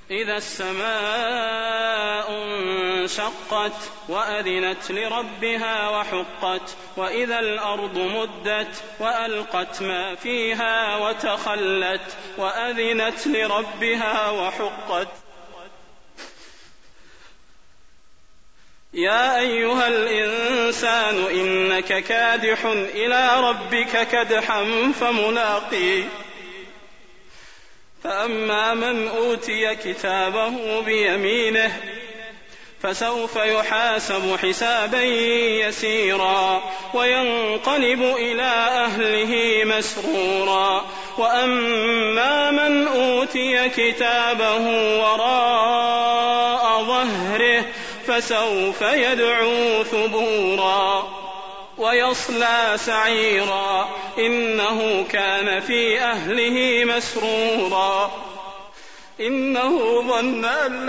إذا السماء انشقت وأذنت لربها وحقت وإذا الأرض مدت وألقت ما فيها وتخلت وأذنت لربها وحقت. يا أيها الإنسان إنك كادح إلى ربك كدحا فملاقيه فأما من أوتي كتابه بيمينه فسوف يحاسب حسابا يسيرا وينقلب إلى أهله مسرورا وأما من أوتي كتابه وراء ظهره فسوف يدعو ثبورا ويصلى سعيرا إنه كان في أهله مسرورا إنه ظن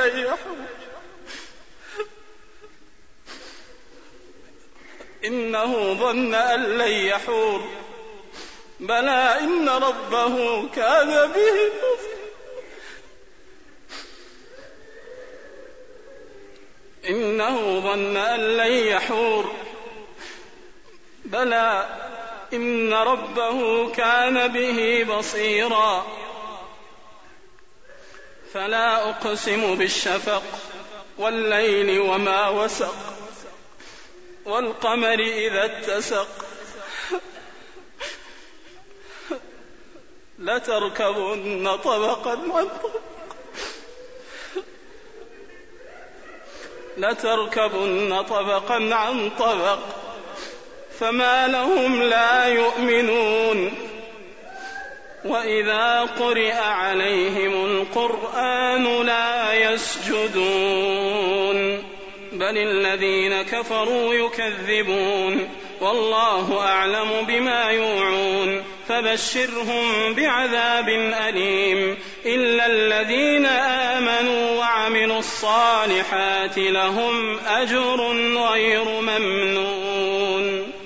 أن لن يحور بلى إن ربه كان به إنه ظن أن لن يحور بلى إن ربه كان به بصيرا فلا أقسم بالشفق والليل وما وسق والقمر إذا اتسق لتركبن طبقا عن طبق فما لهم لا يؤمنون وإذا قرئ عليهم القرآن لا يسجدون بل الذين كفروا يكذبون والله أعلم بما يوعون فبشرهم بعذاب أليم إلا الذين آمنوا وعملوا الصالحات لهم أجر غير ممنون.